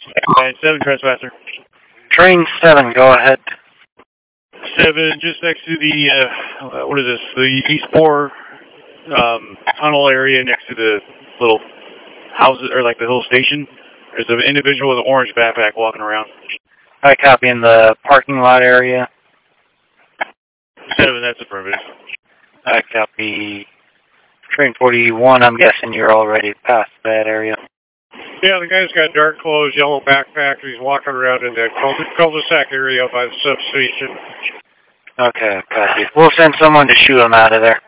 And 7 trespasser. Train 7, go ahead. 7, just next to the, what is this, the East 4 tunnel area next to the little houses, or like the little station. There's an individual with an orange backpack walking around. I copy in the parking lot area. 7, that's affirmative. I copy. Train 41, I'm guessing you're already past that area. Yeah, the guy's got dark clothes, yellow backpack, and he's walking around in the cul-de-sac area by the substation. Okay, copy. We'll send someone to shoot him out of there.